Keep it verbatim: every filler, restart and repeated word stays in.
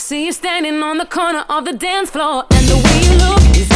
see you standing on the corner of the dance floor, and the way you look is